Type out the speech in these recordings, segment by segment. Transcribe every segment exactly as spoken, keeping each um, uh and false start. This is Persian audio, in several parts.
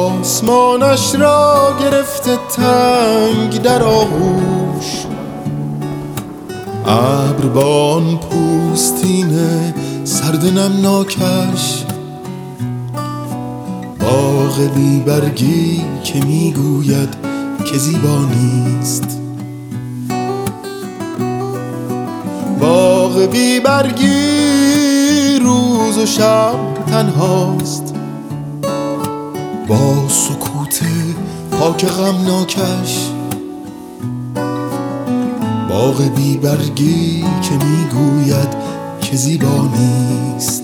آسمانش را گرفته تنگ در آغوش، ابر با آن پوستین سرد نمناکش، باغ بی برگی که میگوید که زیبا نیست، باغ بی برگی روز و شب تنهاست، با سکوت پاک غمناکش، باغ بی برگی که میگوید که زیبا نیست.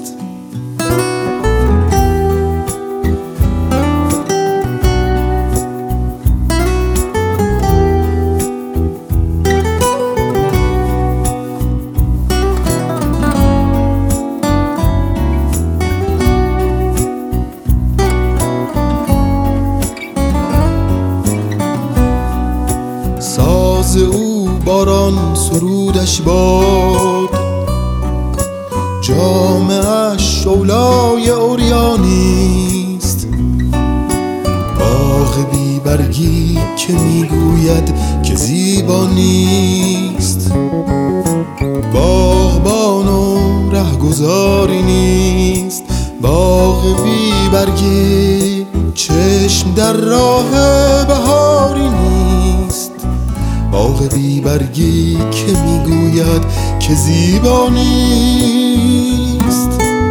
ساز او باران سرودش باد، جامه‌اش شعله‌ی عریانیست، باغ بی برگی که میگوید که زیبا نیست، باغبان و رهگذاری نیست، باغ بی برگی چشم در راه بهاری نیست، باغ بی برگی که میگوید که زیبا نیست.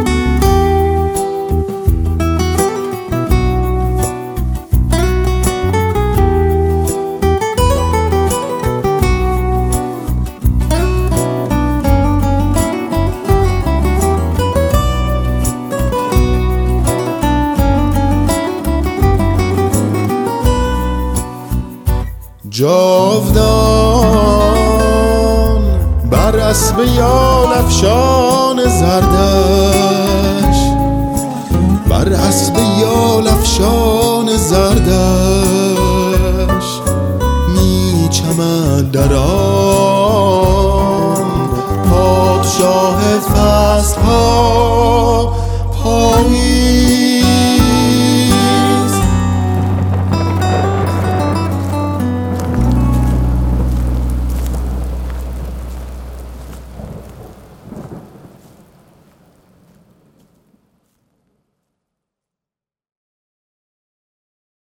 جاودان بر اسب یال افشان زردش، بر اسب یال افشان زردش، می چمد در